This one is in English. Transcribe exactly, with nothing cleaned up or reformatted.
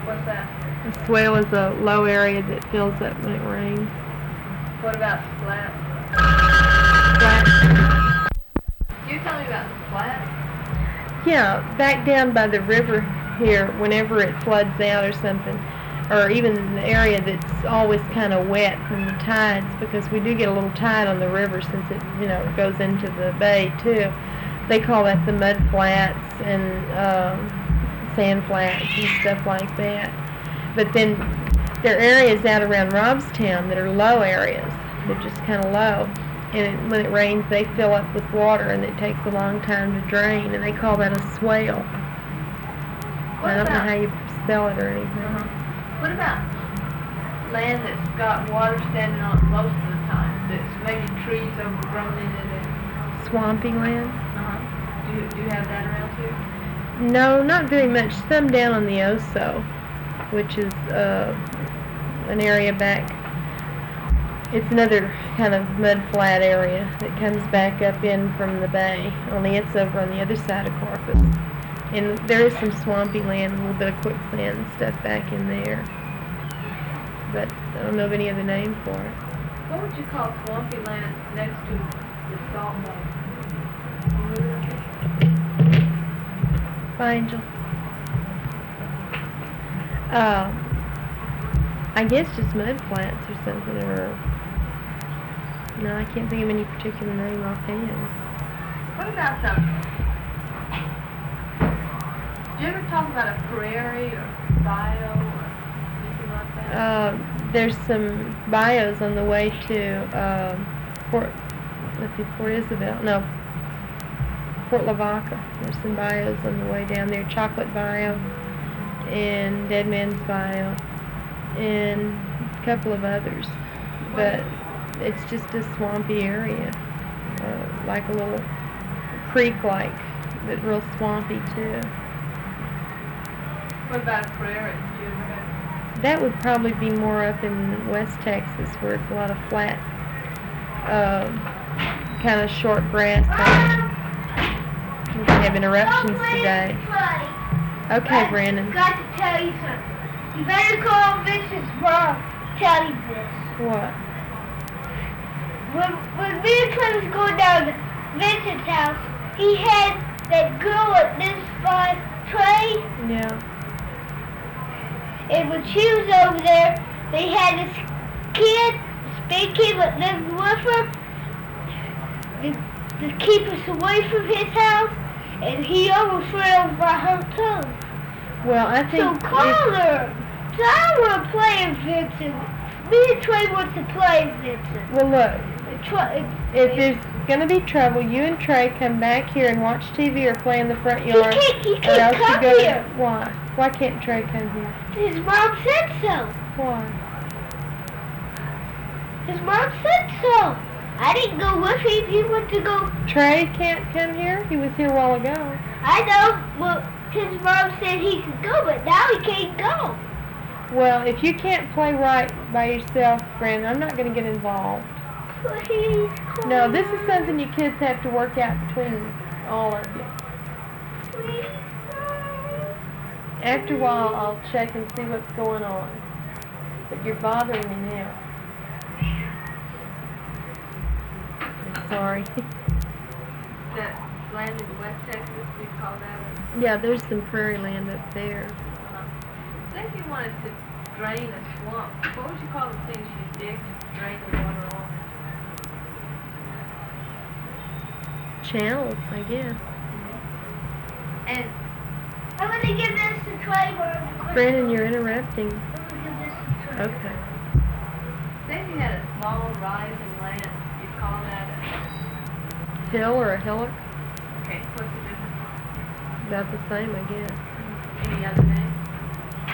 What's that? A swale is a low area that fills up when it rains. What about flat? Flat. You tell me about the flat. Yeah, back down by the river here, whenever it floods out or something, or even the area that's always kind of wet from the tides, because we do get a little tide on the river since it, you know, goes into the bay too. They call that the mud flats and um, sand flats and stuff like that. But then there are areas out around Robstown that are low areas. They're just kind of low. And it, when it rains, they fill up with water, and it takes a long time to drain, and they call that a swale. What I don't about, know how you spell it or anything. Uh-huh. What about land that's got water standing on it most of the time, that's maybe trees overgrown in it? And Swampy land? Uh-huh. Do you, do you have that around too? No, not very much. Some down on the Oso, which is uh, an area back. It's another kind of mud flat area that comes back up in from the bay, only it's over on the other side of Corpus. And there is some swampy land, a little bit of quicksand and stuff back in there. But I don't know of any other name for it. What would you call swampy land next to the salt lake? Angel. Uh, I guess just mud flats or something, or no, I can't think of any particular name offhand. What about some? Do you ever talk about a prairie or bio or anything like that? Uh, there's some bios on the way to um, Port. Let's see, Port Isabel. No, Port Lavaca. There's some bios on the way down there. Chocolate Bio and Dead Man's Bio and a couple of others. But it's just a swampy area, uh, like a little creek-like, but real swampy too. What about a prairie? Did you ever have? That would probably be more up in West Texas, where it's a lot of flat, uh, kind of short grass. We have interruptions today. Okay, Brandon. I've got to tell you something. You better call Vincent's mom. Tell you this. What? When, when me and Trey was going down to Vincent's house, he had that girl that lives by Trey. Yeah. And when she was over there, they had this kid, this big kid that lived with her, to, to keep us away from his house, and he almost ran over by her too. Well, I think. So call if, her. So I want to play with Vincent. Me and Trey wants to play with Vincent. Well, look. Try, If there's going to be trouble, you and Trey come back here and watch T V or play in the front yard. He can't, he or can't else come you go, here. Why? Why can't Trey come here? His mom said so. Why? His mom said so. I didn't go with him. He went to go. Trey can't come here? He was here a while ago. I know. Well, his mom said he could go, but now he can't go. Well, if you can't play right by yourself, Brandon, I'm not going to get involved. Please. No, this is something you kids have to work out between all of you. Please. After a while, I'll check and see what's going on. But you're bothering me now. I'm sorry. That land in West Texas, you call that? Yeah, there's some prairie land up there. Uh-huh. Say if you wanted to drain a swamp, what would you call the things you dig to drain the water off? Channels, I guess. And I'm going to give this to Trey. Brandon, you're interrupting. I'm going to give this to Trey. Okay. say if you had a small rise in land, you'd call that a... Hill or a hillock? Okay, what's the difference? About the same, I guess. Any other name?